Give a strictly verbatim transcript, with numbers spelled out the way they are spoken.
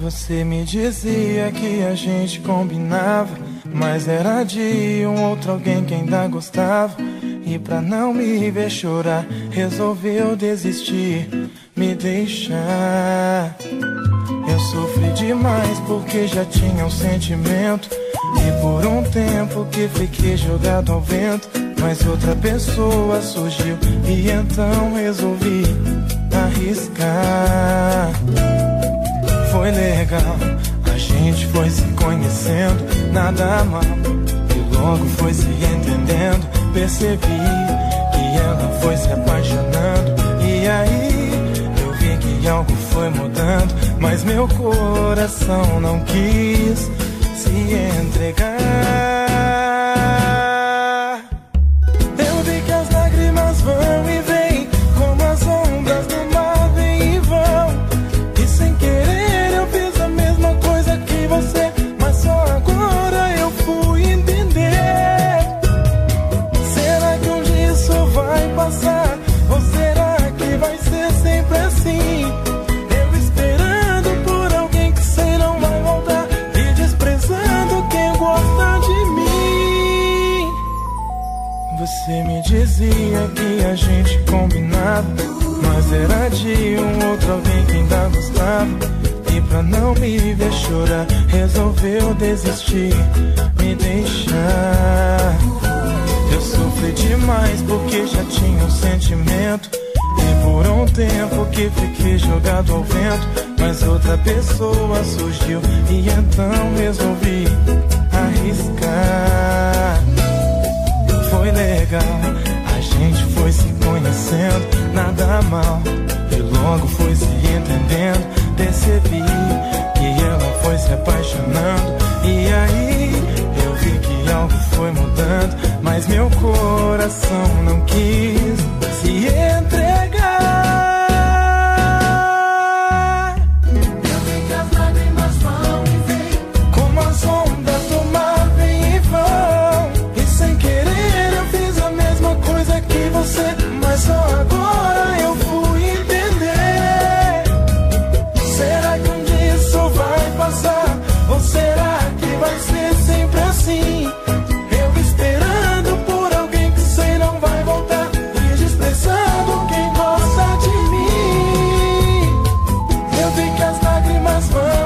Você me dizia que a gente combinava, mas era de um outro alguém que ainda gostava. E pra não me ver chorar, resolveu desistir, me deixar. Eu sofri demais porque já tinha um sentimento, e por um tempo que fiquei jogado ao vento. Mas outra pessoa surgiu e então resolvi arriscar. Foi legal, a gente foi se conhecendo, nada mal, e logo foi se entendendo. Percebi que ela foi se apaixonando, e aí eu vi que algo foi mudando. Mas meu coração não quis se entregar. Eu vi que as lágrimas vão e vêm, como as ondas do mar vêm e vão. E sem querer eu fiz a mesma coisa que você, mas só agora eu fui entender. Será que um dia isso vai passar? Ou será que vai ser sempre assim? Eu esperando por alguém que sei não vai voltar, e desprezando quem gosta de mim. Você me dizia que a gente combinava, mas era de um outro alguém que ainda gostava. E pra não me ver chorar, resolveu desistir, me deixar. Eu sofri demais porque já tinha um sentimento, e por um tempo que fiquei jogado ao vento. Mas outra pessoa surgiu e então resolvi arriscar. Foi legal, a gente foi se conhecendo, nada mal, e logo foi se entendendo. Percebi que ela foi se apaixonando, e aí eu vi que algo foi mudando. Mas meu coração não quis se entregar. Eu vi que as lágrimas vão e vêm, como as ondas do mar vêm e vão. E sem querer eu fiz a mesma coisa que você, mas só agora eu fui entender. Será que um dia isso vai passar? Ou será que vai ser sempre assim? Eu esperando por alguém que sei não vai voltar, e desprezando quem gosta de mim. Eu vi que as lágrimas vão